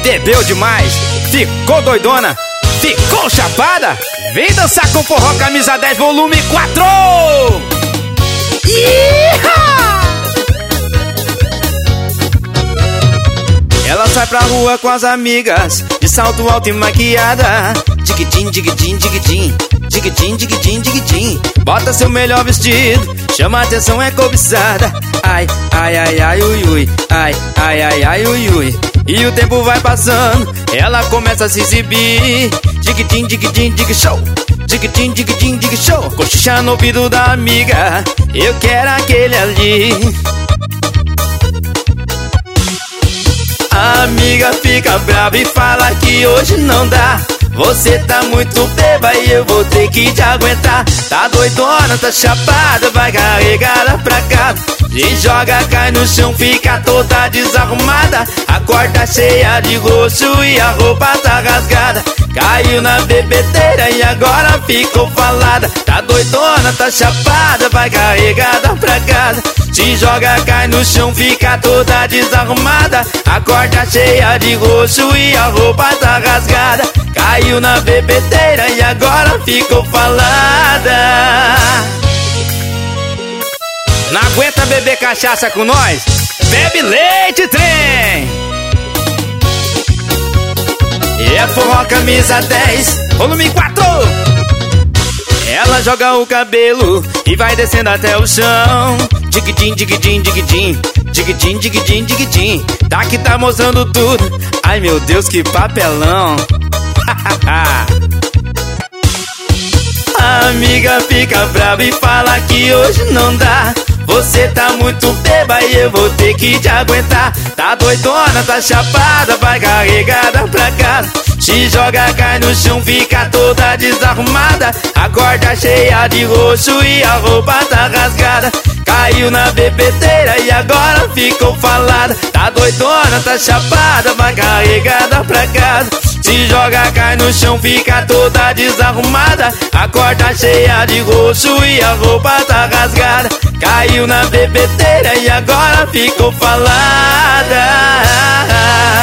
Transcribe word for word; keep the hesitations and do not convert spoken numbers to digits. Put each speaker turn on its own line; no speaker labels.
Bebeu demais, ficou doidona, ficou chapada? Vem dançar com forró camisa dez volume quatro. Iha! Ela sai pra rua com as amigas, de salto alto e maquiada. Digitim, digitim, digitim, digitim, digitim, digitim. Bota seu melhor vestido, chama a atenção, é cobiçada. Ai, ai, ai, ai, ui, ui. Ai, ai, ai, ai, ui, ui. E o tempo vai passando, ela começa a se exibir. Digitim, digitim, dig show. Digitim, digitim, dig show. Cochicha no ouvido da amiga, eu quero aquele ali. A amiga fica brava e fala que hoje não dá. Você tá muito beba e eu vou ter que te aguentar. Tá doidona, tá chapada, vai carregada pra casa. Se joga, cai no chão, fica toda desarrumada. Acorda cheia de roxo e a roupa tá rasgada. Caiu na bebedeira e agora ficou falada. Tá doidona, tá chapada, vai carregada pra casa. Se joga, cai no chão, fica toda desarrumada. Acorda cheia de roxo e a roupa tá rasgada. Caiu na bebedeira e agora ficou falada. Não aguenta beber cachaça com nós? Bebe leite, trem! E é forró camisa dez, volume quatro. Ela joga o cabelo e vai descendo até o chão. Digitim, digitim, digitim, digitim, digitim, digitim. Tá que tá mostrando tudo. Ai meu Deus, que papelão. A amiga fica brava e fala que hoje não dá. Você tá muito beba e eu vou ter que te aguentar. Tá doidona, tá chapada, vai carregada pra casa. Se joga, cai no chão, fica toda desarrumada. Acorda cheia de roxo e a roupa tá rasgada. Caiu na bebedeira e agora ficou falada. Tá doidona, tá chapada, vai carregada pra casa. Se joga, cai no chão, fica toda desarrumada. Acorda cheia de roxo e a roupa tá rasgada. Caiu na bebedeira e agora ficou falada.